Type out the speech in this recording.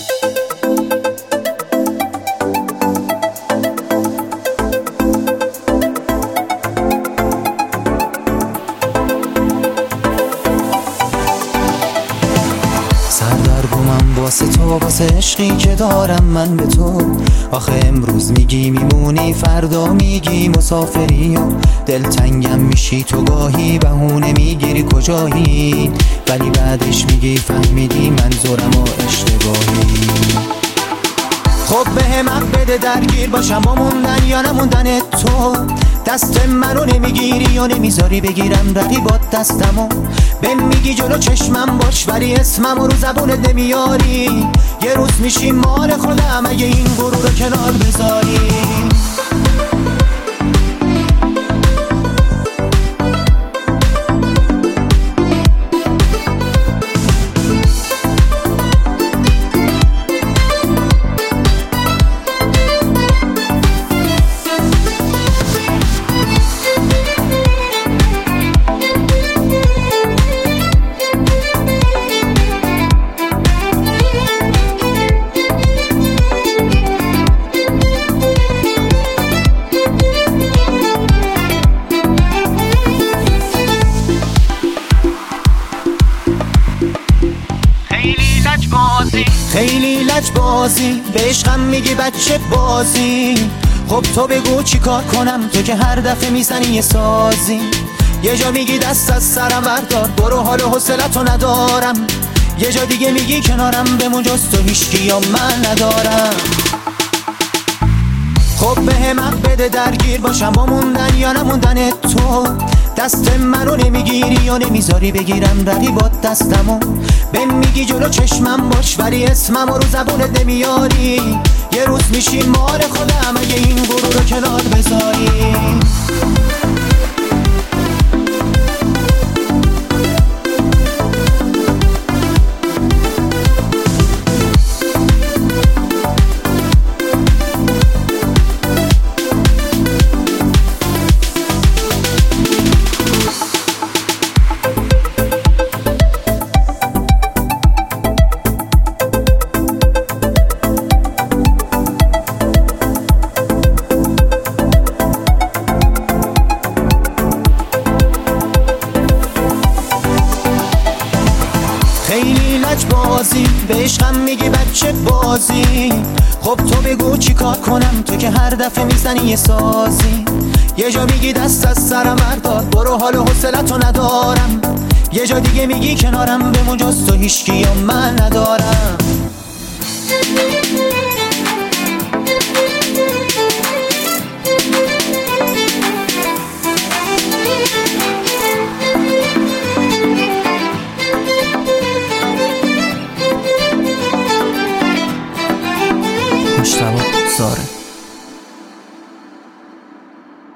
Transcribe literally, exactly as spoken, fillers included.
سردرگمم واسه تو، واسه عشقی که دارم من به تو. آخه امروز میگی میمونی، فردا میگی مسافری و دلتنگم میشی تو، گاهی بهونه میگیری کجایی، ولی بعدش میگی فهمیدی منظورم و اشتباهی. خب به حق بده درگیر باشم با موندن یا نموندن تو، دست منو نمیگیری و نمیذاری بگیرم رقیبات دستمو، بهم میگی جلو چشمم باش ولی اسممو رو زبونت نمیاری، یه روز میشی مال خودم اگه این غرور رو کنار بذاری. خیلی لجبازی به عشقم میگی بچه بازی، خب تو بگو چی کار کنم تو که هر دفعه میزنی یه سازی، یه جا میگی دست از سرم بردار برو حال و حوصلتو ندارم، یه جا دیگه میگی کنارم بمون جز تو هیچکی یا من ندارم. خب به حق بده درگیر باشم با موندن یا نموندن تو، دست منو نمیگیری و نمیذاری بگیرم رقیبات دستمو، بهم میگی جلو چشمم باش ولی اسممو رو زبونت نمیاری، یه روز میشی مال خودم اگه این غرور رو کنار بذاری. خیلی لجبازی به عشقم میگی بچه بازی، خب تو بگو چی کار کنم تو که هر دفعه میزنی یه سازی، یه جا میگی دست از سرم بردار برو حال و حوصلتو ندارم، یه جا دیگه میگی کنارم بمون جز تو هیچکی یا من ندارم. مشتبه زاره.